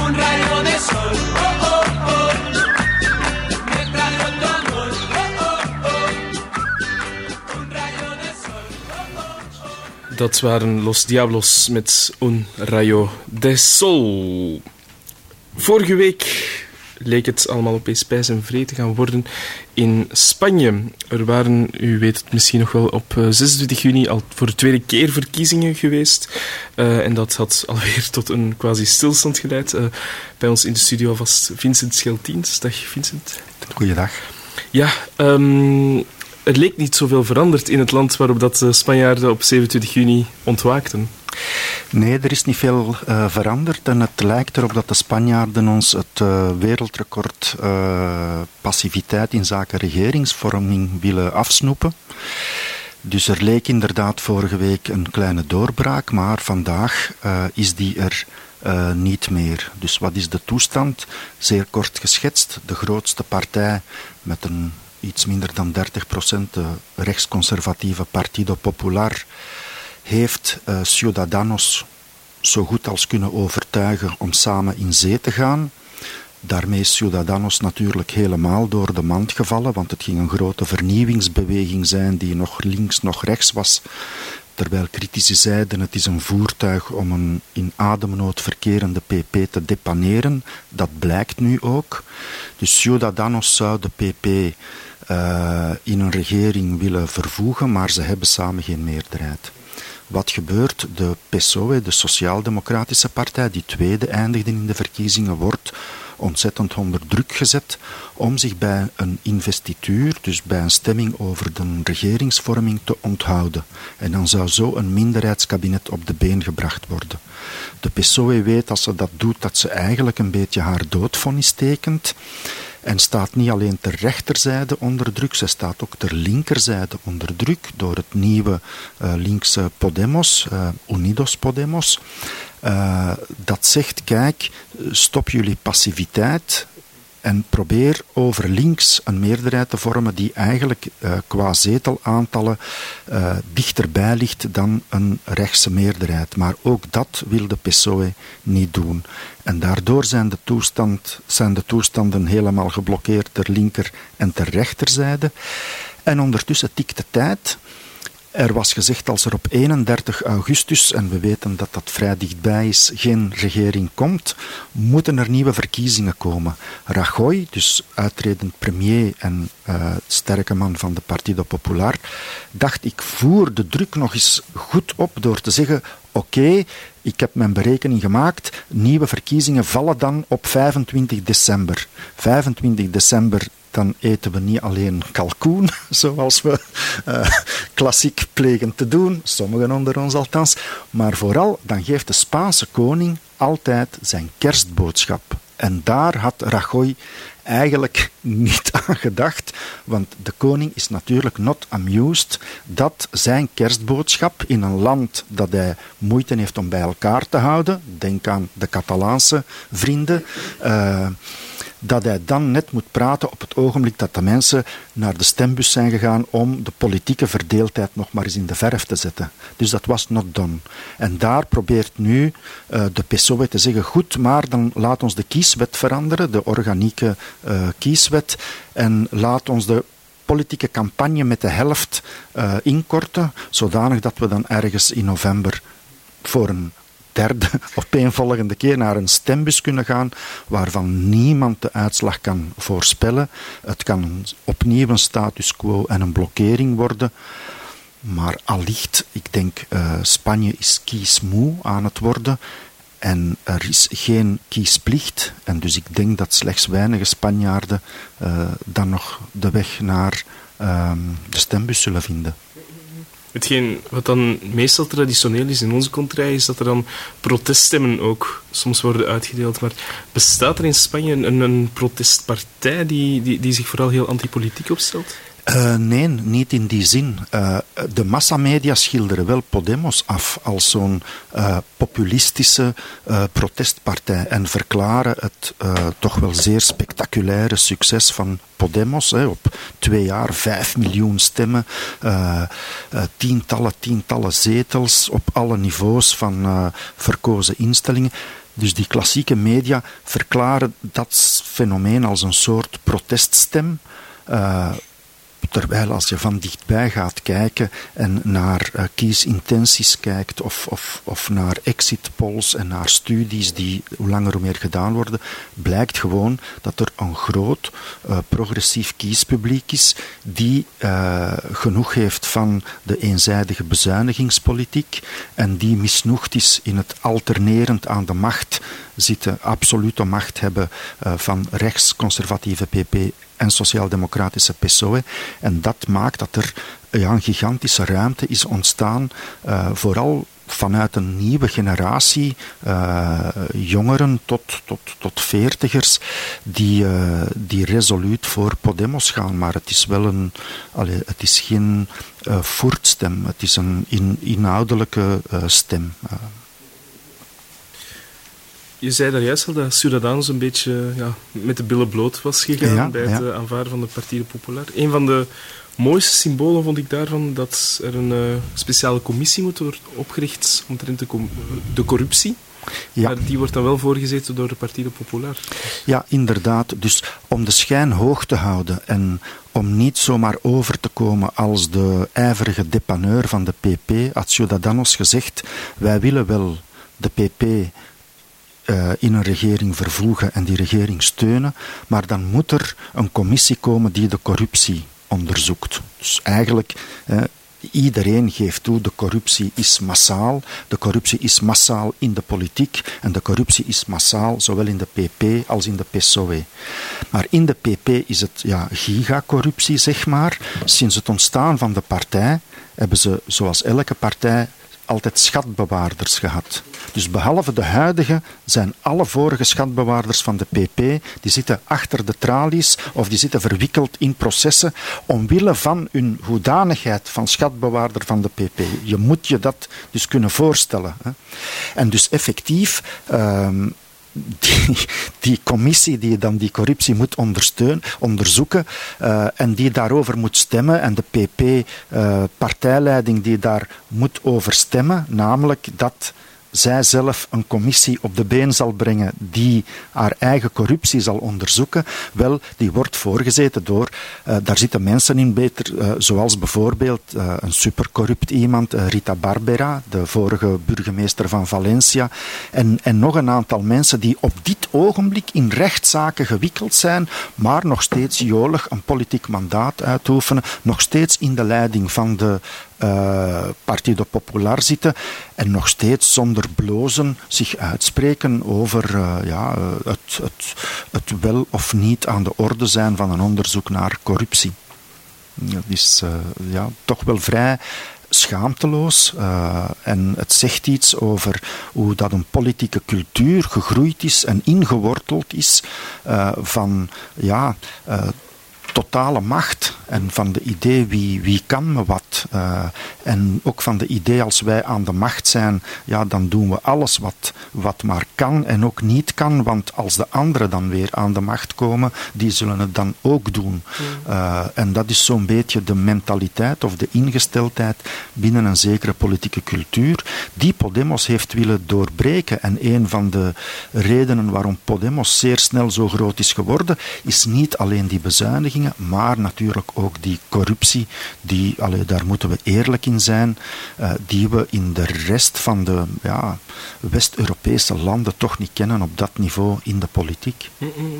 un rayo de sol, oh, oh, oh. Me trajo tu amor, oh, oh, oh. Un rayo de sol, oh, oh, oh. Dat waren Los Diablos met Un Rayo de Sol. Vorige week leek het allemaal opeens spijs en vrede te gaan worden in Spanje. Er waren, u weet het misschien nog wel, op 26 juni al voor de tweede keer verkiezingen geweest. En dat had alweer tot een quasi stilstand geleid. Bij ons in de studio alvast Vincent Scheltiens. Dag Vincent. Goeiedag. Ja, er leek niet zoveel veranderd in het land waarop dat Spanjaarden op 27 juni ontwaakten. Nee, er is niet veel veranderd en het lijkt erop dat de Spanjaarden ons het wereldrecord passiviteit in zaken regeringsvorming willen afsnoepen. Dus er leek inderdaad vorige week een kleine doorbraak, maar vandaag is die er niet meer. Dus wat is de toestand? Zeer kort geschetst, de grootste partij met een iets minder dan 30%, de rechtsconservatieve Partido Popular, heeft Ciudadanos zo goed als kunnen overtuigen om samen in zee te gaan. Daarmee is Ciudadanos natuurlijk helemaal door de mand gevallen, want het ging een grote vernieuwingsbeweging zijn die nog links, nog rechts was. Terwijl critici zeiden het is een voertuig om een in ademnood verkerende PP te depaneren. Dat blijkt nu ook. Dus Ciudadanos zou de PP in een regering willen vervoegen, maar ze hebben samen geen meerderheid. Wat gebeurt? De PSOE, de Sociaal-Democratische Partij, die tweede eindigde in de verkiezingen, wordt ontzettend onder druk gezet om zich bij een investituur, dus bij een stemming over de regeringsvorming, te onthouden. En dan zou zo een minderheidskabinet op de been gebracht worden. De PSOE weet als ze dat doet dat ze eigenlijk een beetje haar doodvonnis tekent. En staat niet alleen ter rechterzijde onder druk, ze staat ook ter linkerzijde onder druk door het nieuwe linkse Podemos, Unidos Podemos. Dat zegt, kijk, stop jullie passiviteit en probeer over links een meerderheid te vormen die eigenlijk qua zetelaantallen dichterbij ligt dan een rechtse meerderheid. Maar ook dat wil de PSOE niet doen. En daardoor zijn de toestanden helemaal geblokkeerd ter linker en ter rechterzijde. En ondertussen tikt de tijd. Er was gezegd als er op 31 augustus, en we weten dat dat vrij dichtbij is, geen regering komt, moeten er nieuwe verkiezingen komen. Rajoy, dus uitredend premier en sterke man van de Partido Popular, dacht ik voer de druk nog eens goed op door te zeggen, oké, ik heb mijn berekening gemaakt, nieuwe verkiezingen vallen dan op 25 december. 25 december, dan eten we niet alleen kalkoen, zoals we klassiek plegen te doen, sommigen onder ons althans, maar vooral dan geeft de Spaanse koning altijd zijn kerstboodschap. En daar had Rajoy eigenlijk niet aan gedacht, want de koning is natuurlijk not amused dat zijn kerstboodschap in een land dat hij moeite heeft om bij elkaar te houden, denk aan de Catalaanse vrienden, dat hij dan net moet praten op het ogenblik dat de mensen naar de stembus zijn gegaan om de politieke verdeeldheid nog maar eens in de verf te zetten. Dus dat was not done. En daar probeert nu de PSOE te zeggen, goed, maar dan laat ons de kieswet veranderen, de organieke kieswet, en laat ons de politieke campagne met de helft inkorten, zodanig dat we dan ergens in november voor een derde opeenvolgende keer naar een stembus kunnen gaan waarvan niemand de uitslag kan voorspellen. Het kan opnieuw een status quo en een blokkering worden. Maar allicht, ik denk, Spanje is kiesmoe aan het worden en er is geen kiesplicht. En dus ik denk dat slechts weinige Spanjaarden dan nog de weg naar de stembus zullen vinden. Hetgeen wat dan meestal traditioneel is in onze contrij, is dat er dan proteststemmen ook soms worden uitgedeeld. Maar bestaat er in Spanje een protestpartij die zich vooral heel antipolitiek opstelt? Nee, niet in die zin. De massamedia schilderen wel Podemos af als zo'n populistische protestpartij en verklaren het toch wel zeer spectaculaire succes van Podemos. Op 2 jaar 5 miljoen stemmen, tientallen zetels op alle niveaus van verkozen instellingen. Dus die klassieke media verklaren dat fenomeen als een soort proteststem. Terwijl als je van dichtbij gaat kijken en naar kiesintenties kijkt of naar exit polls en naar studies die hoe langer hoe meer gedaan worden, blijkt gewoon dat er een groot progressief kiespubliek is die genoeg heeft van de eenzijdige bezuinigingspolitiek en die misnoegd is in het alternerend aan de macht zitten, absolute macht hebben van rechtsconservatieve PP en sociaal-democratische PSOE. En dat maakt dat er een gigantische ruimte is ontstaan, vooral vanuit een nieuwe generatie, jongeren tot 40ers, die resoluut voor Podemos gaan. Maar het is wel het is geen voertstem, het is een inhoudelijke stem. Je zei daar juist al dat Ciudadanos een beetje met de billen bloot was gegaan bij het aanvaarden van de Partido Popular. Een van de mooiste symbolen vond ik daarvan dat er een speciale commissie moet worden opgericht omtrent de corruptie. Ja. Maar die wordt dan wel voorgezeten door de Partido Popular. Ja, inderdaad. Dus om de schijn hoog te houden en om niet zomaar over te komen als de ijverige depaneur van de PP, had Ciudadanos gezegd, wij willen wel de PP in een regering vervoegen en die regering steunen, maar dan moet er een commissie komen die de corruptie onderzoekt. Dus eigenlijk, iedereen geeft toe, de corruptie is massaal. De corruptie is massaal in de politiek en de corruptie is massaal zowel in de PP als in de PSOE. Maar in de PP is het gigacorruptie, zeg maar. Sinds het ontstaan van de partij hebben ze, zoals elke partij, altijd schatbewaarders gehad. Dus behalve de huidige zijn alle vorige schatbewaarders van de PP, die zitten achter de tralies of die zitten verwikkeld in processen omwille van hun hoedanigheid van schatbewaarder van de PP. Je moet je dat dus kunnen voorstellen. Hè. En dus effectief, die commissie die dan die corruptie moet onderzoeken en die daarover moet stemmen en de PP-partijleiding die daar moet over stemmen, namelijk dat zij zelf een commissie op de been zal brengen die haar eigen corruptie zal onderzoeken, wel, die wordt voorgezeten door, daar zitten mensen in beter, zoals bijvoorbeeld een supercorrupt iemand, Rita Barbera, de vorige burgemeester van Valencia, en nog een aantal mensen die op dit ogenblik in rechtszaken gewikkeld zijn, maar nog steeds jolig een politiek mandaat uitoefenen, nog steeds in de leiding van de Partido Popular zitten en nog steeds zonder blozen zich uitspreken over het wel of niet aan de orde zijn van een onderzoek naar corruptie. Dat is toch wel vrij schaamteloos en het zegt iets over hoe dat een politieke cultuur gegroeid is en ingeworteld is van totale macht en van de idee wie kan me wat en ook van de idee als wij aan de macht zijn, dan doen we alles wat maar kan en ook niet kan, want als de anderen dan weer aan de macht komen, die zullen het dan ook doen. En dat is zo'n beetje de mentaliteit of de ingesteldheid binnen een zekere politieke cultuur die Podemos heeft willen doorbreken. En een van de redenen waarom Podemos zeer snel zo groot is geworden, is niet alleen die bezuinigingen, maar natuurlijk ook die corruptie, daar moeten we eerlijk in zijn, die we in de rest van de West-Europese landen toch niet kennen op dat niveau in de politiek.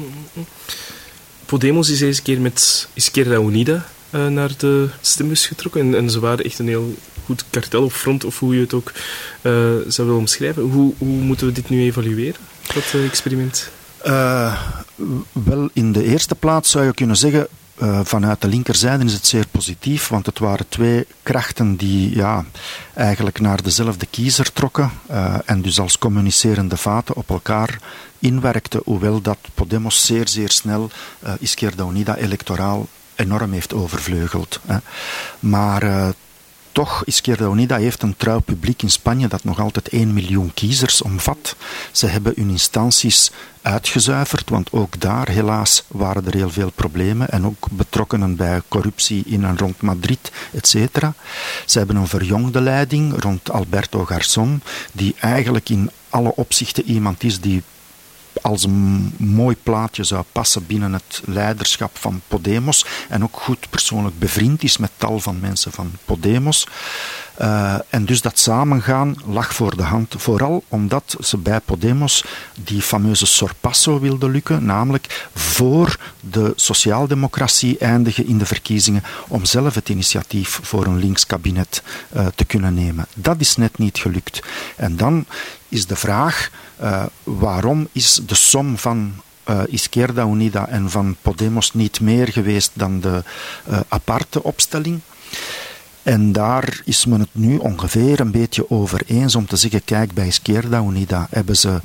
Podemos is deze keer met Izquierda Unida naar de stembus getrokken en ze waren echt een heel goed kartel of front, of hoe je het ook zou willen omschrijven. Hoe moeten we dit nu evalueren, dat experiment? Wel, in de eerste plaats zou je kunnen zeggen, vanuit de linkerzijde is het zeer positief, want het waren twee krachten die eigenlijk naar dezelfde kiezer trokken en dus als communicerende vaten op elkaar inwerkten, hoewel dat Podemos zeer, zeer snel Izquierda Unida electoraal enorm heeft overvleugeld. Maar toch, Izquierda Unida heeft een trouw publiek in Spanje dat nog altijd 1 miljoen kiezers omvat. Ze hebben hun instanties uitgezuiverd, want ook daar helaas waren er heel veel problemen en ook betrokkenen bij corruptie in en rond Madrid, etc. Ze hebben een verjongde leiding rond Alberto Garzón, die eigenlijk in alle opzichten iemand is die als een mooi plaatje zou passen binnen het leiderschap van Podemos en ook goed persoonlijk bevriend is met tal van mensen van Podemos. En dus dat samengaan lag voor de hand, vooral omdat ze bij Podemos die fameuze sorpasso wilden lukken, namelijk voor de sociaaldemocratie eindigen in de verkiezingen om zelf het initiatief voor een links kabinet te kunnen nemen. Dat is net niet gelukt. En dan is de vraag, waarom is de som van Izquierda Unida en van Podemos niet meer geweest dan de aparte opstelling? En daar is men het nu ongeveer een beetje over eens om te zeggen, kijk, bij Izquierda Unida hebben ze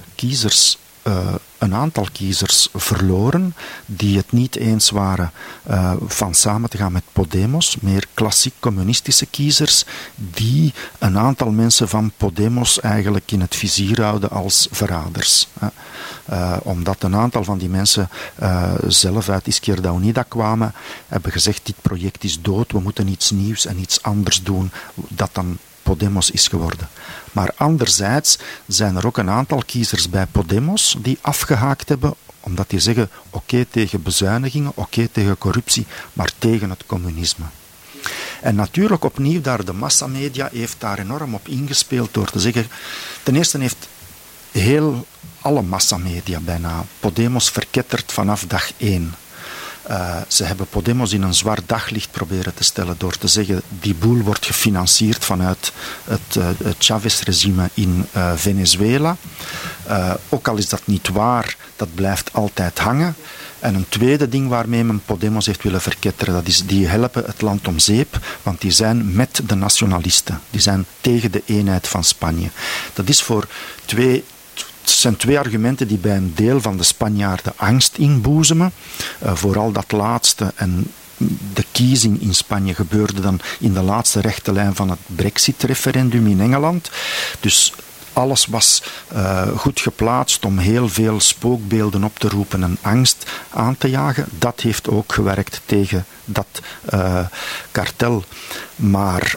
een aantal kiezers verloren die het niet eens waren van samen te gaan met Podemos, meer klassiek communistische kiezers, die een aantal mensen van Podemos eigenlijk in het vizier houden als verraders. Omdat een aantal van die mensen zelf uit Izquierda Unida kwamen, hebben gezegd, dit project is dood, we moeten iets nieuws en iets anders doen, dat dan Podemos is geworden. Maar anderzijds zijn er ook een aantal kiezers bij Podemos die afgehaakt hebben, omdat die zeggen, oké tegen bezuinigingen, oké tegen corruptie, maar tegen het communisme. En natuurlijk opnieuw daar de massamedia heeft daar enorm op ingespeeld door te zeggen, ten eerste heeft alle massamedia bijna Podemos verketterd vanaf dag 1. Ze hebben Podemos in een zwart daglicht proberen te stellen door te zeggen, die boel wordt gefinancierd vanuit het Chavez-regime in Venezuela. Ook al is dat niet waar, dat blijft altijd hangen. En een tweede ding waarmee men Podemos heeft willen verketteren, dat is, die helpen het land om zeep, want die zijn met de nationalisten. Die zijn tegen de eenheid van Spanje. Dat is Het zijn twee argumenten die bij een deel van de Spanjaarden angst inboezemen. Vooral dat laatste en de kiezing in Spanje gebeurde dan in de laatste rechte lijn van het Brexit-referendum in Engeland. Dus alles was goed geplaatst om heel veel spookbeelden op te roepen en angst aan te jagen. Dat heeft ook gewerkt tegen dat kartel. Maar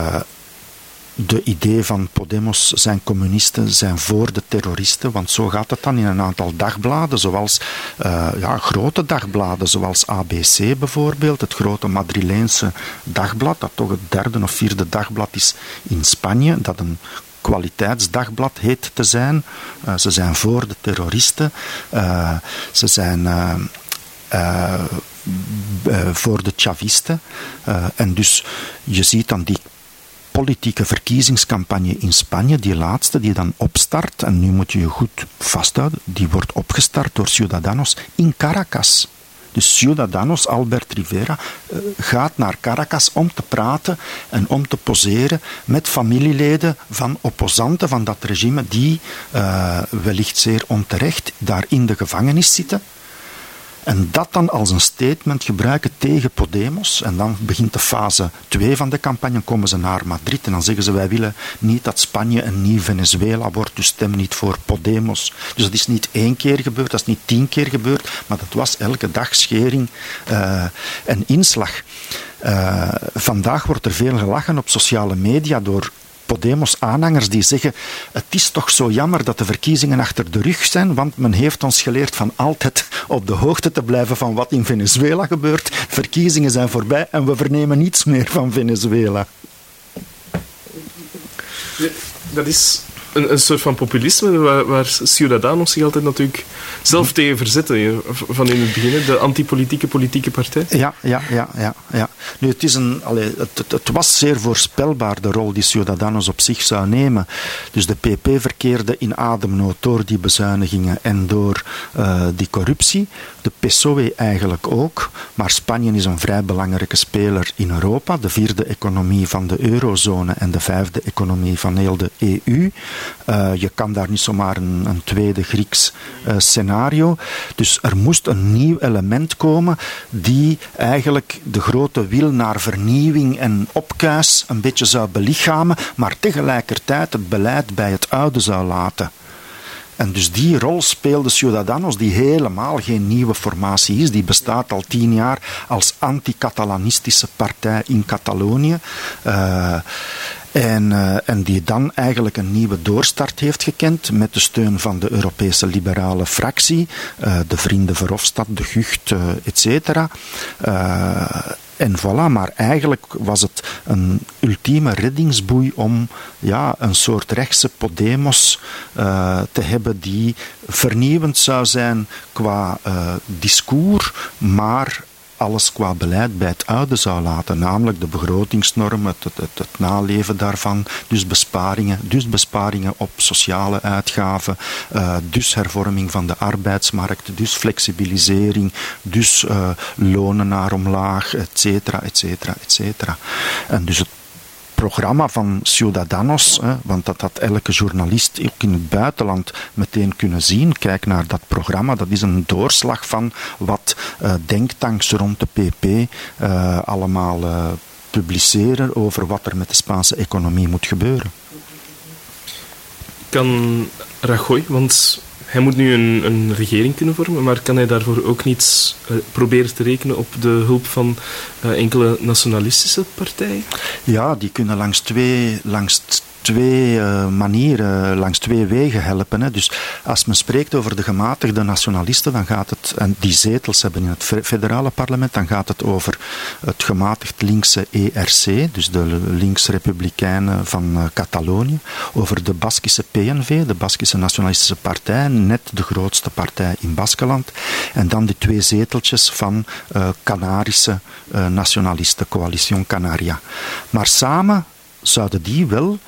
de idee van Podemos zijn communisten, zijn voor de terroristen, want zo gaat het dan in een aantal dagbladen, zoals grote dagbladen, zoals ABC bijvoorbeeld, het grote Madrileense dagblad, dat toch het 3e of 4e dagblad is in Spanje, dat een kwaliteitsdagblad heet te zijn. Ze zijn voor de terroristen, ze zijn voor de Chavisten, en dus je ziet dan die politieke verkiezingscampagne in Spanje, die laatste, die dan opstart, en nu moet je je goed vasthouden, die wordt opgestart door Ciudadanos in Caracas. Dus Ciudadanos, Albert Rivera, gaat naar Caracas om te praten en om te poseren met familieleden van opposanten van dat regime die wellicht zeer onterecht daar in de gevangenis zitten. En dat dan als een statement gebruiken tegen Podemos. En dan begint de fase 2 van de campagne. Komen ze naar Madrid en dan zeggen ze, wij willen niet dat Spanje een nieuw Venezuela wordt, dus stem niet voor Podemos. Dus dat is niet 1 keer gebeurd, dat is niet 10 keer gebeurd, maar dat was elke dag schering en inslag. Vandaag wordt er veel gelachen op sociale media door Podemos-aanhangers die zeggen, het is toch zo jammer dat de verkiezingen achter de rug zijn, want men heeft ons geleerd van altijd op de hoogte te blijven van wat in Venezuela gebeurt. Verkiezingen zijn voorbij en we vernemen niets meer van Venezuela. Ja, dat is een soort van populisme waar Ciudadanos zich altijd natuurlijk zelf tegen verzetten, van in het begin, de antipolitieke politieke partij. Ja. Nu, het was zeer voorspelbaar de rol die Ciudadanos op zich zou nemen. Dus de PP verkeerde in ademnood door die bezuinigingen en door die corruptie. De PSOE eigenlijk ook. Maar Spanje is een vrij belangrijke speler in Europa. De 4e economie van de eurozone en de 5e economie van heel de EU. Je kan daar niet zomaar een tweede Grieks scenario. Dus er moest een nieuw element komen die eigenlijk de grote wil naar vernieuwing en opkuis een beetje zou belichamen, maar tegelijkertijd het beleid bij het oude zou laten. En dus die rol speelde Ciudadanos, die helemaal geen nieuwe formatie is. Die bestaat al 10 jaar als anti-Catalanistische partij in Catalonië. En die dan eigenlijk een nieuwe doorstart heeft gekend met de steun van de Europese liberale fractie, de Vrienden Verhofstadt, de Gucht, etc. En voilà, maar eigenlijk was het een ultieme reddingsboei om een soort rechtse Podemos te hebben die vernieuwend zou zijn qua discours, maar alles qua beleid bij het oude zou laten, namelijk de begrotingsnorm, het naleven daarvan, dus besparingen op sociale uitgaven, dus hervorming van de arbeidsmarkt, dus flexibilisering, dus lonen naar omlaag, et cetera, et cetera, et cetera. En dus het programma van Ciudadanos, want dat had elke journalist ook in het buitenland meteen kunnen zien. Kijk naar dat programma, dat is een doorslag van wat denktanks rond de PP allemaal publiceren over wat er met de Spaanse economie moet gebeuren. Kan Rajoy, want hij moet nu een regering kunnen vormen, maar kan hij daarvoor ook niet proberen te rekenen op de hulp van enkele nationalistische partijen? Ja, die kunnen langs twee manieren, langs twee wegen helpen. Hè. Dus als men spreekt over de gematigde nationalisten, dan gaat het, en die zetels hebben in het federale parlement, dan gaat het over het gematigd linkse ERC, dus de links-republikeinen van Catalonië, over de Baskische PNV, de Baskische Nationalistische Partij, net de grootste partij in Baskeland, en dan die twee zeteltjes van Canarische nationalisten, Coalition Canaria. Maar samen zouden die wel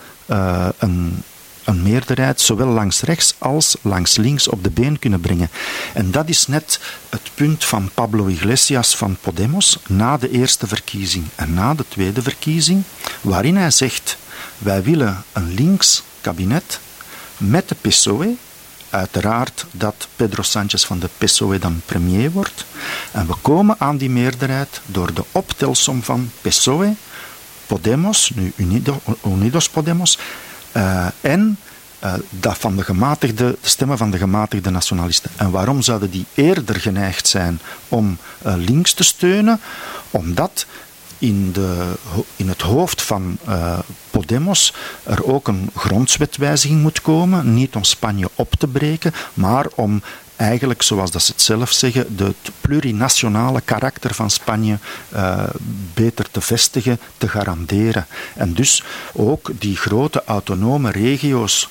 een meerderheid zowel langs rechts als langs links op de been kunnen brengen. En dat is net het punt van Pablo Iglesias van Podemos na de eerste verkiezing en na de tweede verkiezing, waarin hij zegt: wij willen een links kabinet met de PSOE. Uiteraard dat Pedro Sánchez van de PSOE dan premier wordt. En we komen aan die meerderheid door de optelsom van PSOE, Podemos, nu Unidos Podemos, en dat van de stemmen van de gematigde nationalisten. En waarom zouden die eerder geneigd zijn om links te steunen? Omdat in het hoofd van Podemos er ook een grondwetwijziging moet komen, niet om Spanje op te breken, maar om eigenlijk, zoals dat ze het zelf zeggen, het plurinationale karakter van Spanje beter te vestigen, te garanderen. En dus ook die grote autonome regio's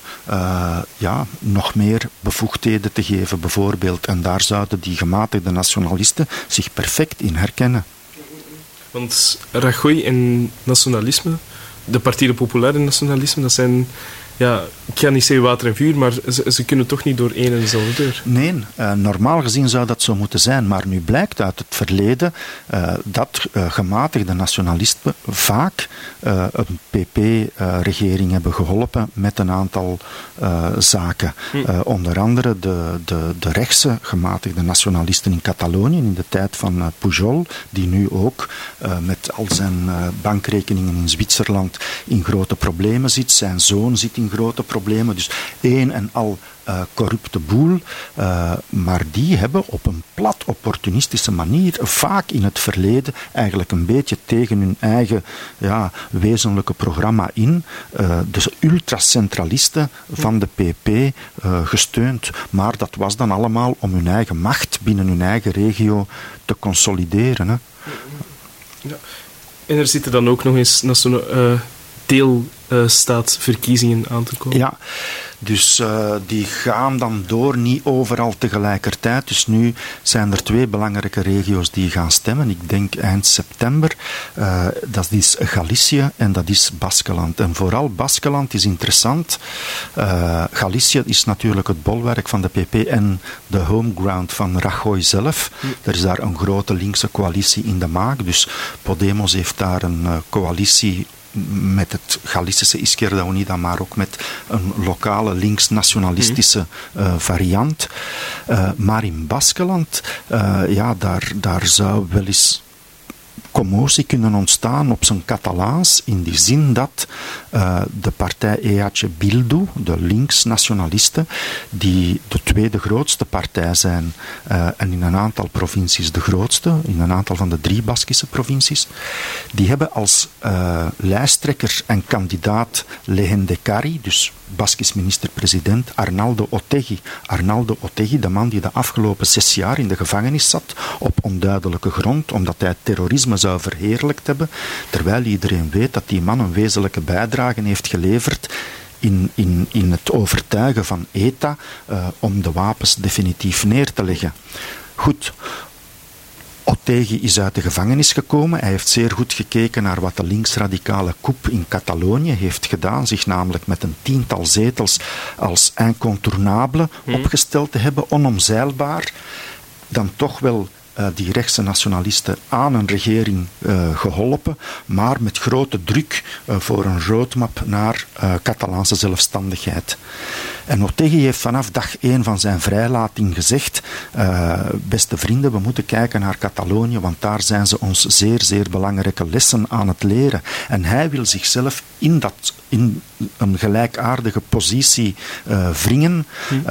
nog meer bevoegdheden te geven, bijvoorbeeld. En daar zouden die gematigde nationalisten zich perfect in herkennen. Want Rajoy en nationalisme, de Partido Popular en nationalisme, dat zijn, ik ga niet zeggen water en vuur, maar ze kunnen toch niet door één en dezelfde deur. Nee, normaal gezien zou dat zo moeten zijn, maar nu blijkt uit het verleden dat gematigde nationalisten vaak een PP-regering hebben geholpen met een aantal zaken. Onder andere de rechtse gematigde nationalisten in Catalonië in de tijd van Pujol, die nu ook met al zijn bankrekeningen in Zwitserland in grote problemen zit. Zijn zoon zit in grote problemen, dus één en al corrupte boel, maar die hebben op een plat opportunistische manier vaak in het verleden eigenlijk een beetje tegen hun eigen wezenlijke programma in de ultracentralisten van de PP gesteund. Maar dat was dan allemaal om hun eigen macht binnen hun eigen regio te consolideren. Hè. Ja. En er zitten dan ook nog eens deelstaatsverkiezingen aan te komen. Ja, dus die gaan dan door, niet overal tegelijkertijd. Dus nu zijn er twee belangrijke regio's die gaan stemmen. Ik denk eind september. Dat is Galicië en dat is Baskeland. En vooral Baskeland is interessant. Galicië is natuurlijk het bolwerk van de PP en de homeground van Rajoy zelf. Er is daar een grote linkse coalitie in de maak. Dus Podemos heeft daar een coalitie met het Galicische Izquierda Unida, maar ook met een lokale links-nationalistische variant. Maar in Baskeland, daar zou wel eens commotie kunnen ontstaan op zijn Catalaans, in die zin dat de partij EH Bildu, de links-nationalisten, die de tweede grootste partij zijn en in een aantal provincies de grootste, in een aantal van de 3 Baskische provincies, die hebben als lijsttrekker en kandidaat Lehendakari, dus Baskisch minister-president Arnaldo Otegi. Arnaldo Otegi, de man die de afgelopen 6 jaar in de gevangenis zat, op onduidelijke grond, omdat hij terrorisme zou verheerlijkt hebben, terwijl iedereen weet dat die man een wezenlijke bijdrage heeft geleverd in het overtuigen van ETA om de wapens definitief neer te leggen. Goed. Otegi is uit de gevangenis gekomen. Hij heeft zeer goed gekeken naar wat de linksradicale coup in Catalonië heeft gedaan, zich namelijk met een 10-tal zetels als incontournable opgesteld te hebben, onomzeilbaar. Dan toch wel die rechtse nationalisten aan een regering geholpen, maar met grote druk voor een roadmap naar Catalaanse zelfstandigheid. En Otegi heeft vanaf dag 1 van zijn vrijlating gezegd, beste vrienden, we moeten kijken naar Catalonië, want daar zijn ze ons zeer, zeer belangrijke lessen aan het leren. En hij wil zichzelf in een gelijkaardige positie wringen.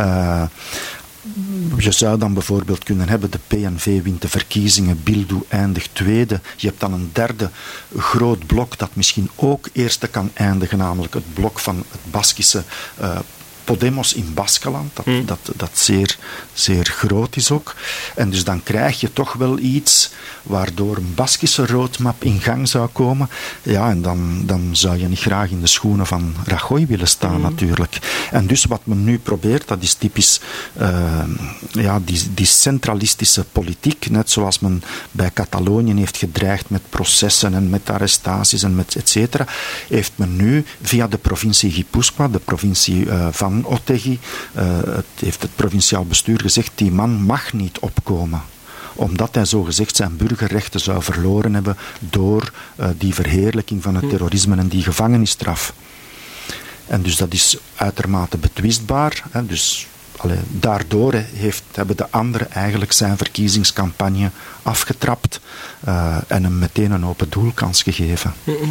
Je zou dan bijvoorbeeld kunnen hebben, de PNV wint de verkiezingen, Bildu eindigt tweede. Je hebt dan een derde groot blok dat misschien ook eerste kan eindigen, namelijk het blok van het Baskische Podemos in Baskeland, dat zeer, zeer groot is ook. En dus dan krijg je toch wel iets waardoor een Baskische roadmap in gang zou komen. Ja, en dan zou je niet graag in de schoenen van Rajoy willen staan natuurlijk. En dus wat men nu probeert, dat is typisch die centralistische politiek, net zoals men bij Catalonië heeft gedreigd met processen en met arrestaties en met et cetera, heeft men nu via de provincie Gipuzkoa, de provincie van Otegi, heeft het provinciaal bestuur gezegd, die man mag niet opkomen, omdat hij zogezegd zijn burgerrechten zou verloren hebben door die verheerlijking van het terrorisme en die gevangenisstraf. En dus dat is uitermate betwistbaar. Dus daardoor hebben de anderen eigenlijk zijn verkiezingscampagne afgetrapt en hem meteen een open doelkans gegeven.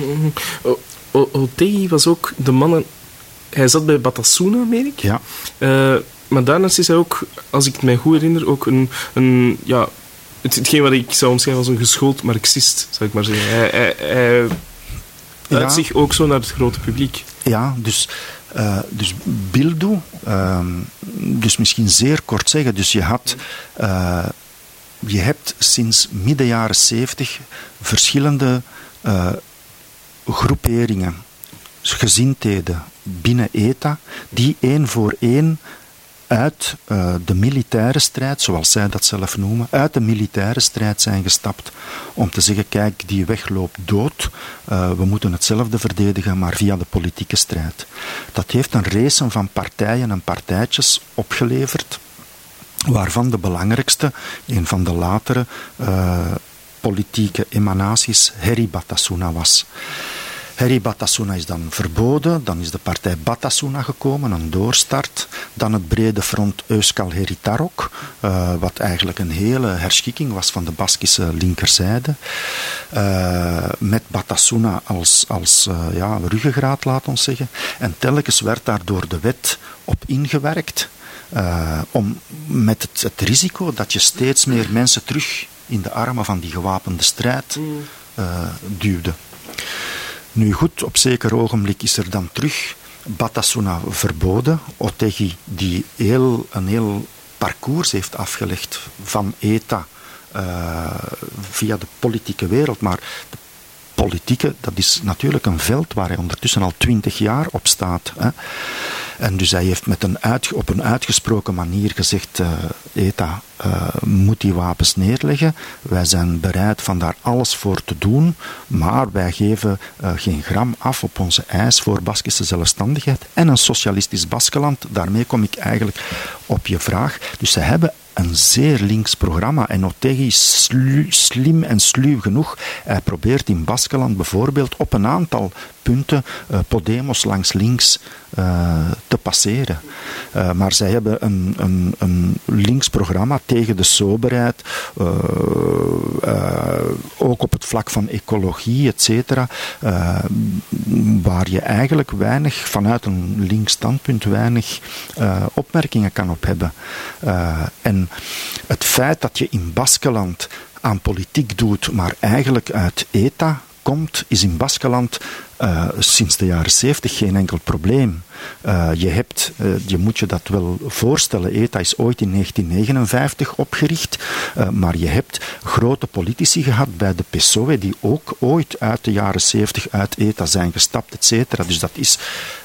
Otegi was ook de man. Hij zat bij Batasuna, meen ik. Ja. Maar daarnaast is hij ook, als ik het mij goed herinner, ook hetgeen wat ik zou omschrijven als een geschoold marxist, zou ik maar zeggen. Hij uit zich ook zo naar het grote publiek. Ja, dus Bildu, dus misschien zeer kort zeggen, dus je hebt sinds midden jaren 70 verschillende groeperingen, gezindheden binnen ETA, die 1 voor 1 uit de militaire strijd, zoals zij dat zelf noemen, uit de militaire strijd zijn gestapt om te zeggen, kijk, die weg loopt dood, we moeten hetzelfde verdedigen, maar via de politieke strijd. Dat heeft een race van partijen en partijtjes opgeleverd, waarvan de belangrijkste, een van de latere politieke emanaties, Herri Batasuna was. Herri Batasuna is dan verboden, dan is de partij Batasuna gekomen, een doorstart. Dan het brede front Euskal Herritarrok, wat eigenlijk een hele herschikking was van de Baskische linkerzijde. Met Batasuna als ruggengraat, laat ons zeggen. En telkens werd daar door de wet op ingewerkt, met het risico dat je steeds meer mensen terug in de armen van die gewapende strijd duwde. Nu goed, op zeker ogenblik is er dan terug Batasuna verboden. Otegi, die een heel parcours heeft afgelegd van ETA via de politieke wereld, maar de politieke, dat is natuurlijk een veld waar hij ondertussen al 20 jaar op staat. Hè. En dus hij heeft op een uitgesproken manier gezegd, ETA moet die wapens neerleggen. Wij zijn bereid van daar alles voor te doen, maar wij geven geen gram af op onze eis voor Baskische zelfstandigheid en een socialistisch Baskeland. Daarmee kom ik eigenlijk op je vraag. Dus ze hebben een zeer links programma en Otegi is slim en sluw genoeg. Hij probeert in Baskeland bijvoorbeeld op een aantal punten Podemos langs links te passeren. Maar zij hebben een links programma tegen de soberheid, ook op het vlak van ecologie, etc., waar je eigenlijk weinig, vanuit een links standpunt, weinig opmerkingen kan op hebben. En het feit dat je in Baskeland aan politiek doet, maar eigenlijk uit ETA komt, is in Baskeland sinds de jaren 70 geen enkel probleem. Je moet je dat wel voorstellen. ETA is ooit in 1959 opgericht, maar je hebt grote politici gehad bij de PSOE die ook ooit uit de jaren 70 uit ETA zijn gestapt, et cetera. Dus dat is,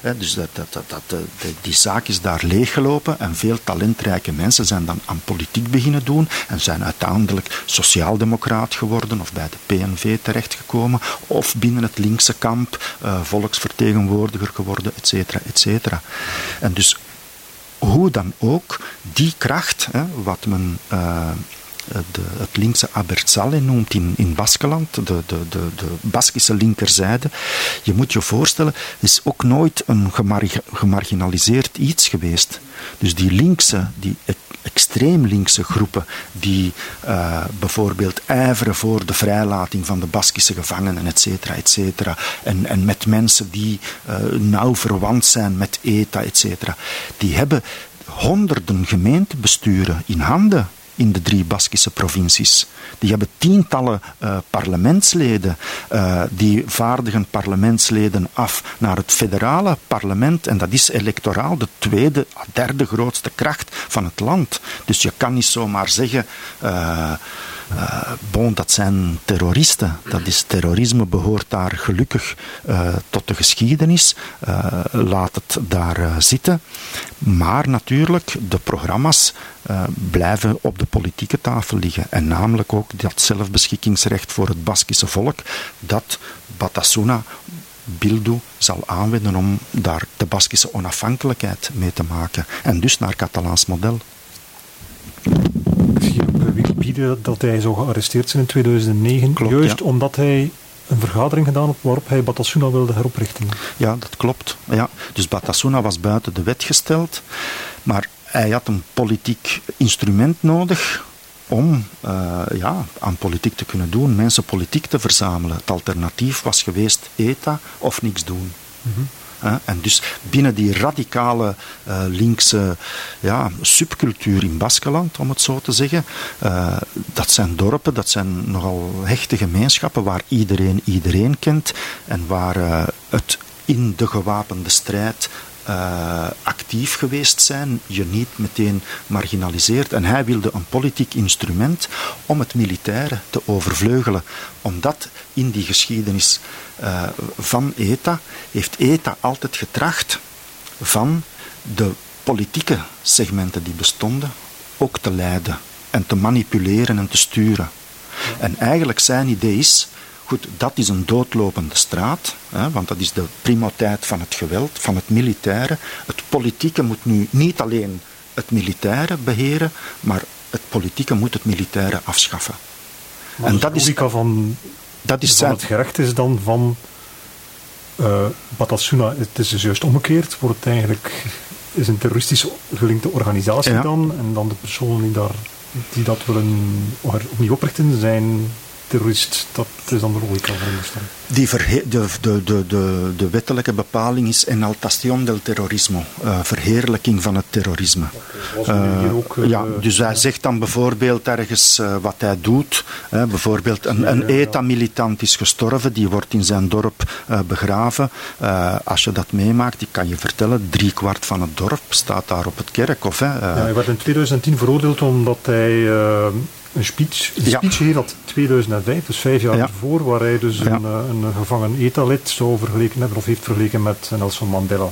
die zaak is daar leeggelopen en veel talentrijke mensen zijn dan aan politiek beginnen doen en zijn uiteindelijk sociaaldemocraat geworden of bij de PNV terechtgekomen of binnen het linkse kamp volksvertegenwoordiger geworden, et cetera, et cetera. En dus hoe dan ook, die kracht, wat men het linkse Abertzale noemt in Baskeland, de Baskische linkerzijde, je moet je voorstellen, is ook nooit een gemarginaliseerd iets geweest. Dus die linkse, die extreem linkse groepen die bijvoorbeeld ijveren voor de vrijlating van de Baskische gevangenen, et cetera, en met mensen die nauw verwant zijn met ETA, et cetera, die hebben honderden gemeentebesturen in handen in de 3 Baskische provincies. Die hebben tientallen parlementsleden. Die vaardigen parlementsleden af naar het federale parlement. En dat is electoraal de 2e, 3e grootste kracht van het land. Dus je kan niet zomaar zeggen... dat zijn terroristen. Terrorisme behoort daar gelukkig tot de geschiedenis. Laat het daar zitten. Maar natuurlijk, de programma's blijven op de politieke tafel liggen. En namelijk ook dat zelfbeschikkingsrecht voor het Baskische volk, dat Batasuna Bildu zal aanwenden om daar de Baskische onafhankelijkheid mee te maken. En dus naar Catalaans model. Ik zie op Wikipedia dat hij zou gearresteerd zijn in 2009, klopt, juist ja. omdat hij een vergadering gedaan heeft waarop hij Batasuna wilde heroprichten. Ja, dat klopt. Ja. Dus Batasuna was buiten de wet gesteld, maar hij had een politiek instrument nodig om aan politiek te kunnen doen, mensen politiek te verzamelen. Het alternatief was geweest ETA of niks doen. Mm-hmm. En dus binnen die radicale linkse subcultuur in Baskeland, om het zo te zeggen, dat zijn dorpen, dat zijn nogal hechte gemeenschappen waar iedereen kent en waar het in de gewapende strijd actief geweest zijn, je niet meteen marginaliseert. En hij wilde een politiek instrument om het militaire te overvleugelen. Omdat in die geschiedenis van ETA heeft ETA altijd getracht van de politieke segmenten die bestonden ook te leiden en te manipuleren en te sturen. En eigenlijk zijn idee is, goed, dat is een doodlopende straat, want dat is de primateit van het geweld, van het militaire. Het politieke moet nu niet alleen het militaire beheren, maar het politieke moet het militaire afschaffen. Maar en dat is de logica van het gerecht is dan van Batasuna, het is dus juist omgekeerd, wordt het eigenlijk is een terroristisch gelinkte organisatie dan, en dan de personen die dat willen opnieuw oprichten zijn terrorist. Dat is dan de logica van de wettelijke bepaling is enaltación del terrorismo, verheerlijking van het terrorisme. Dus hij zegt dan bijvoorbeeld ergens wat hij doet. Bijvoorbeeld een ETA-militant is gestorven, die wordt in zijn dorp begraven. Als je dat meemaakt, ik kan je vertellen, 3/4 van het dorp staat daar op het kerkhof. Hij werd in 2010 veroordeeld omdat hij een speech gegeven had 2005, dus 5 jaar ervoor, waar hij dus een gevangen ETA-lid zou vergeleken hebben, of heeft vergeleken met Nelson Mandela.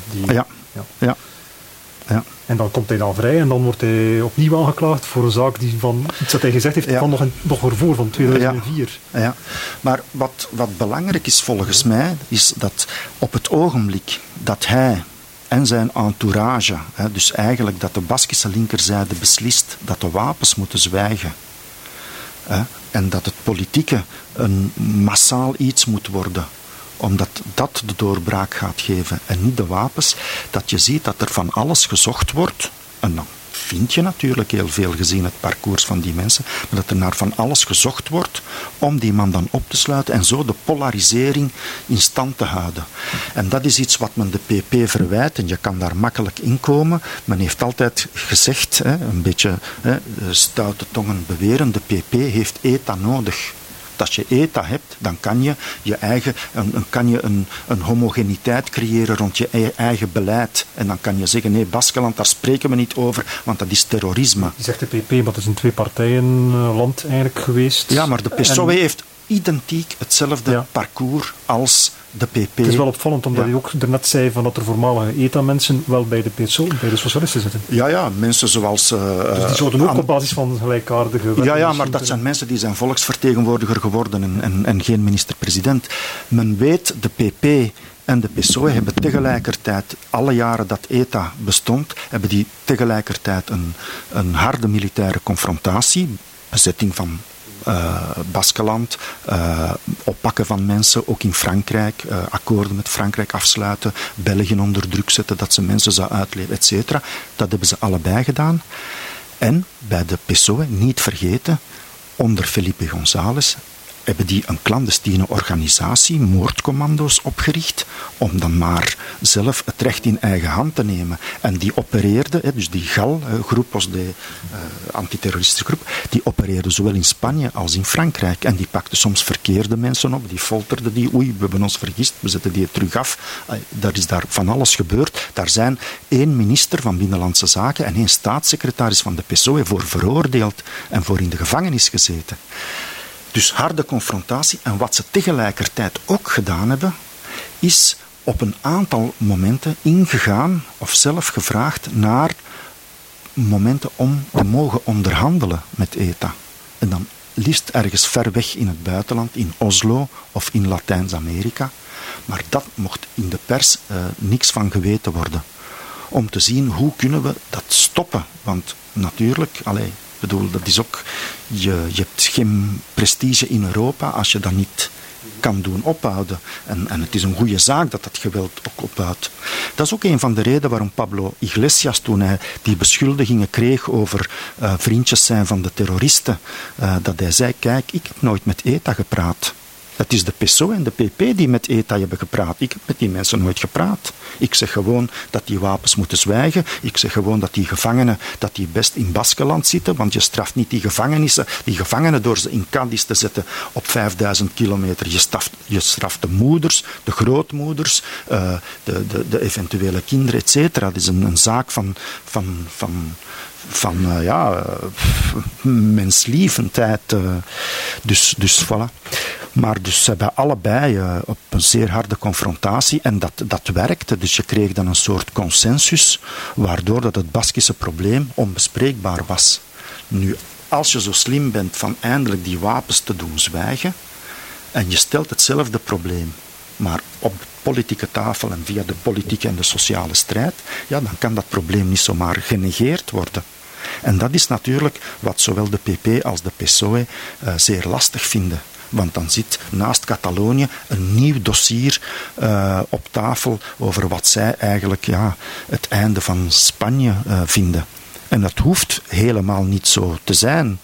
En dan komt hij dan vrij en dan wordt hij opnieuw aangeklaagd voor een zaak die van iets dat hij gezegd heeft van nog ervoor, van 2004. Ja. Maar wat belangrijk is volgens mij, is dat op het ogenblik dat hij en zijn entourage, dus eigenlijk dat de Baskische linkerzijde beslist dat de wapens moeten zwijgen, en dat het politieke een massaal iets moet worden omdat dat de doorbraak gaat geven en niet de wapens, dat je ziet dat er van alles gezocht wordt, en dan vind je natuurlijk heel veel gezien het parcours van die mensen, maar dat er naar van alles gezocht wordt om die man dan op te sluiten en zo de polarisering in stand te houden. En dat is iets wat men de PP verwijt en je kan daar makkelijk in komen. Men heeft altijd gezegd, een beetje stoute tongen beweren, de PP heeft ETA nodig. Als je ETA hebt, dan kan je een homogeniteit creëren rond je eigen beleid. En dan kan je zeggen, nee, Baskeland, daar spreken we niet over, want dat is terrorisme. Je zegt de PP, maar het is een twee-partijen-land eigenlijk geweest. Ja, maar de PSOE heeft identiek hetzelfde parcours als de PP. Het is wel opvallend, omdat je ook daarnet zei van dat er voormalige ETA-mensen wel bij de PSOE, bij de socialisten zitten. Ja, mensen zoals... dus die zouden ook op basis van gelijkaardige wetten... Ja, maar dat zijn mensen die zijn volksvertegenwoordiger geworden en geen minister-president. Men weet, de PP en de PSOE hebben tegelijkertijd, alle jaren dat ETA bestond, hebben die tegelijkertijd een harde militaire confrontatie, bezetting van Baskeland, oppakken van mensen, ook in Frankrijk, akkoorden met Frankrijk afsluiten, België onder druk zetten dat ze mensen zou uitleveren, etc. Dat hebben ze allebei gedaan. En bij de PSOE, niet vergeten, onder Felipe González hebben die een clandestine organisatie, moordcommando's, opgericht om dan maar zelf het recht in eigen hand te nemen. En die opereerde, dus die GAL-groep was de antiterroristische groep, die opereerde zowel in Spanje als in Frankrijk. En die pakte soms verkeerde mensen op, die folterde die, oei, we hebben ons vergist, we zetten die terug af. Daar is daar van alles gebeurd. Daar zijn 1 minister van Binnenlandse Zaken en 1 staatssecretaris van de PSOE voor veroordeeld en voor in de gevangenis gezeten. Dus harde confrontatie. En wat ze tegelijkertijd ook gedaan hebben, is op een aantal momenten ingegaan of zelf gevraagd naar momenten om te mogen onderhandelen met ETA. En dan liefst ergens ver weg in het buitenland, in Oslo of in Latijns-Amerika. Maar dat mocht in de pers niks van geweten worden. Om te zien hoe kunnen we dat stoppen. Want natuurlijk, ik bedoel, dat is ook, je hebt geen prestige in Europa als je dat niet kan doen ophouden. En het is een goede zaak dat dat geweld ook ophoudt. Dat is ook een van de redenen waarom Pablo Iglesias, toen hij die beschuldigingen kreeg over vriendjes zijn van de terroristen, dat hij zei, kijk, ik heb nooit met ETA gepraat. Het is de PSOE en de PP die met ETA hebben gepraat. Ik heb met die mensen nooit gepraat. Ik zeg gewoon dat die wapens moeten zwijgen. Ik zeg gewoon dat die gevangenen dat die best in Baskeland zitten, want je straft niet die gevangenen door ze in Cadiz te zetten op 5000 kilometer. Je straft de moeders, de grootmoeders, de eventuele kinderen, etc. Dat is een zaak van menslievendheid. Dus voilà. Maar dus ze hebben allebei op een zeer harde confrontatie en dat werkte. Dus je kreeg dan een soort consensus, waardoor dat het Baskische probleem onbespreekbaar was. Nu, als je zo slim bent van eindelijk die wapens te doen zwijgen en je stelt hetzelfde probleem, maar op de politieke tafel en via de politieke en de sociale strijd, ja, dan kan dat probleem niet zomaar genegeerd worden. En dat is natuurlijk wat zowel de PP als de PSOE zeer lastig vinden. Want dan zit naast Catalonië een nieuw dossier op tafel over wat zij eigenlijk het einde van Spanje vinden. En dat hoeft helemaal niet zo te zijn.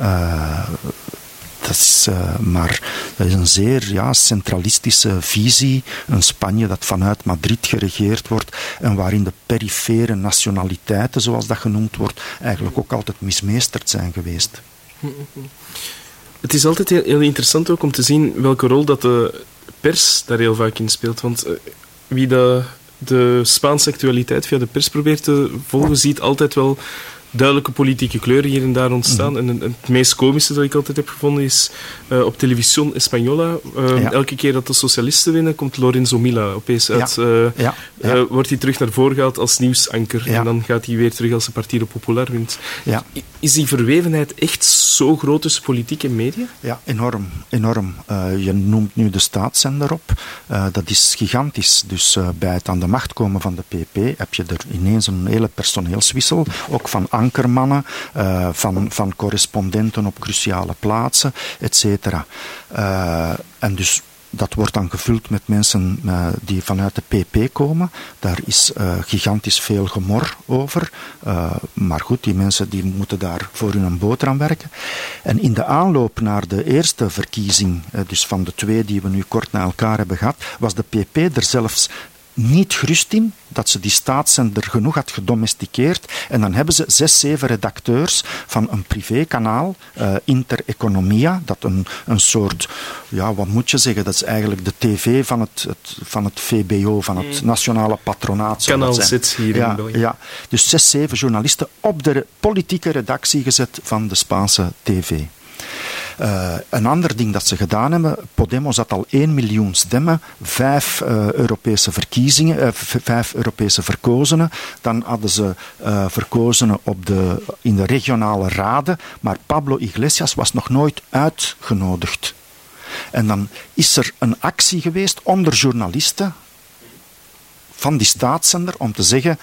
Dat is een zeer centralistische visie. Een Spanje dat vanuit Madrid geregeerd wordt en waarin de perifere nationaliteiten, zoals dat genoemd wordt, eigenlijk ook altijd mismeesterd zijn geweest. Het is altijd heel interessant ook om te zien welke rol dat de pers daar heel vaak in speelt. Want wie de Spaanse actualiteit via de pers probeert te volgen, ziet altijd wel duidelijke politieke kleuren hier en daar ontstaan. En het meest komische dat ik altijd heb gevonden is op Televisión Española. Elke keer dat de socialisten winnen, komt Lorenzo Milá opeens uit. Wordt hij terug naar voren gehaald als nieuwsanker. En dan gaat hij weer terug als de Partido Popular wint. Ja. Is die verwevenheid echt zo groot tussen politiek en media? Ja, enorm. Je noemt nu de staatszender op. Dat is gigantisch. Dus bij het aan de macht komen van de PP heb je er ineens een hele personeelswissel. Ook van ankermannen, van correspondenten op cruciale plaatsen, etc. En dus dat wordt dan gevuld met mensen die vanuit de PP komen. Daar is gigantisch veel gemor over. Maar goed, die mensen die moeten daar voor hun boterham werken. En in de aanloop naar de eerste verkiezing, dus van de 2 die we nu kort na elkaar hebben gehad, was de PP er zelfs niet gerust in dat ze die staatszender genoeg had gedomesticeerd. En dan hebben ze 6, 7 redacteurs van een privékanaal, Intereconomia, dat een soort, ja, wat moet je zeggen, dat is eigenlijk de tv van het VBO, van het Nationale Patronaat. Kanaal zit hier in België. Ja, dus 6, 7 journalisten op de politieke redactie gezet van de Spaanse tv. Een ander ding dat ze gedaan hebben, Podemos had al 1 miljoen stemmen, 5 Europese verkiezingen, 5 Europese verkozenen. Dan hadden ze verkozenen in de regionale raden, maar Pablo Iglesias was nog nooit uitgenodigd. En dan is er een actie geweest onder journalisten van die staatszender om te zeggen,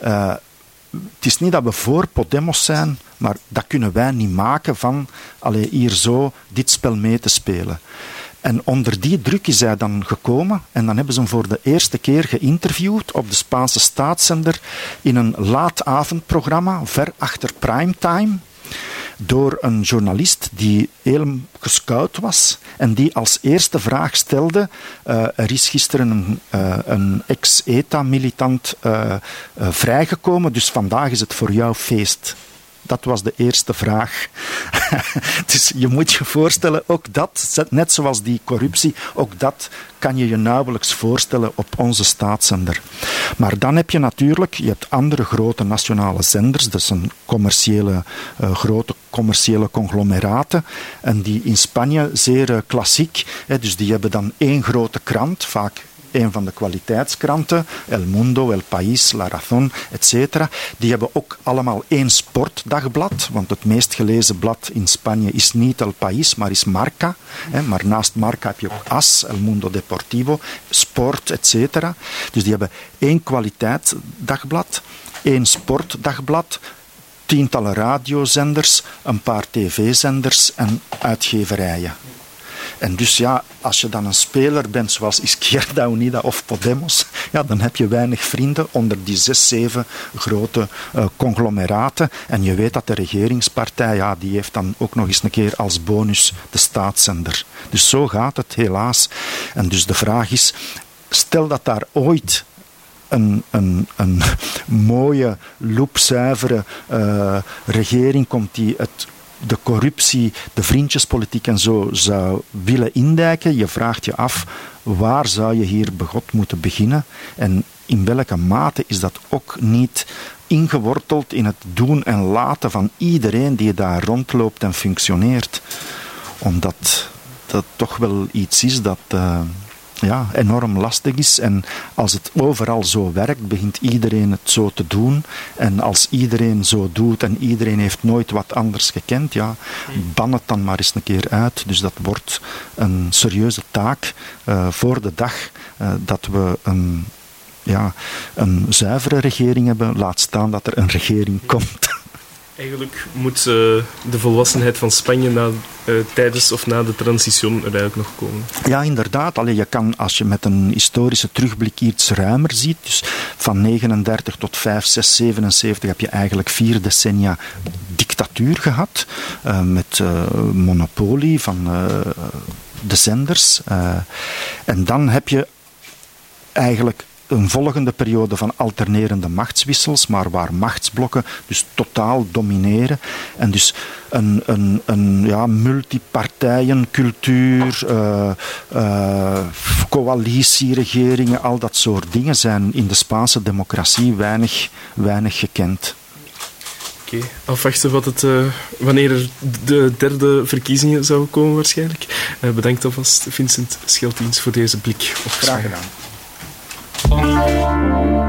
het is niet dat we voor Podemos zijn, maar dat kunnen wij niet maken van hier zo dit spel mee te spelen. En onder die druk is hij dan gekomen en dan hebben ze hem voor de eerste keer geïnterviewd op de Spaanse staatszender in een laatavondprogramma, ver achter primetime, door een journalist die heel gescout was en die als eerste vraag stelde, er is gisteren een ex-ETA-militant vrijgekomen, dus vandaag is het voor jou feest. Dat was de eerste vraag. Dus je moet je voorstellen, ook dat, net zoals die corruptie, ook dat kan je je nauwelijks voorstellen op onze staatszender. Maar dan heb je natuurlijk, je hebt andere grote nationale zenders, dat zijn grote commerciële conglomeraten, en die in Spanje zeer klassiek, dus die hebben dan 1 grote krant, vaak een van de kwaliteitskranten, El Mundo, El País, La Razón, etc. Die hebben ook allemaal 1 sportdagblad, want het meest gelezen blad in Spanje is niet El País, maar is Marca. Maar naast Marca heb je ook AS, El Mundo Deportivo, Sport, etc. Dus die hebben 1 kwaliteitsdagblad, 1 sportdagblad, tientallen radiozenders, een paar tv-zenders en uitgeverijen. En dus ja, als je dan een speler bent zoals Izquierda Unida of Podemos, ja, dan heb je weinig vrienden onder die 6, 7 grote conglomeraten. En je weet dat de regeringspartij, ja, die heeft dan ook nog eens een keer als bonus de staatszender. Dus zo gaat het helaas. En dus de vraag is, stel dat daar ooit een mooie, loepzuivere regering komt die de corruptie, de vriendjespolitiek en zo zou willen indijken. Je vraagt je af, waar zou je hier begot moeten beginnen? En in welke mate is dat ook niet ingeworteld in het doen en laten van iedereen die daar rondloopt en functioneert? Omdat dat toch wel iets is dat enorm lastig is. En als het overal zo werkt, begint iedereen het zo te doen. En als iedereen zo doet en iedereen heeft nooit wat anders gekend, ja, ban het dan maar eens een keer uit. Dus dat wordt een serieuze taak voor de dag dat we een zuivere regering hebben. Laat staan dat er een regering komt. Eigenlijk moet de volwassenheid van Spanje tijdens of na de transition er eigenlijk nog komen. Ja, inderdaad. Je kan, als je met een historische terugblik iets ruimer ziet, dus van 39 tot 5, 6, 77 heb je eigenlijk 4 decennia dictatuur gehad, met monopolie van de zenders. En dan heb je eigenlijk een volgende periode van alternerende machtswissels, maar waar machtsblokken dus totaal domineren. En dus een multipartijencultuur, coalitieregeringen, al dat soort dingen zijn in de Spaanse democratie weinig gekend. Oké, afwachten wanneer er de derde verkiezingen zouden komen waarschijnlijk. Bedankt alvast Vincent Scheltiens voor deze blik op Spanje. Graag gedaan.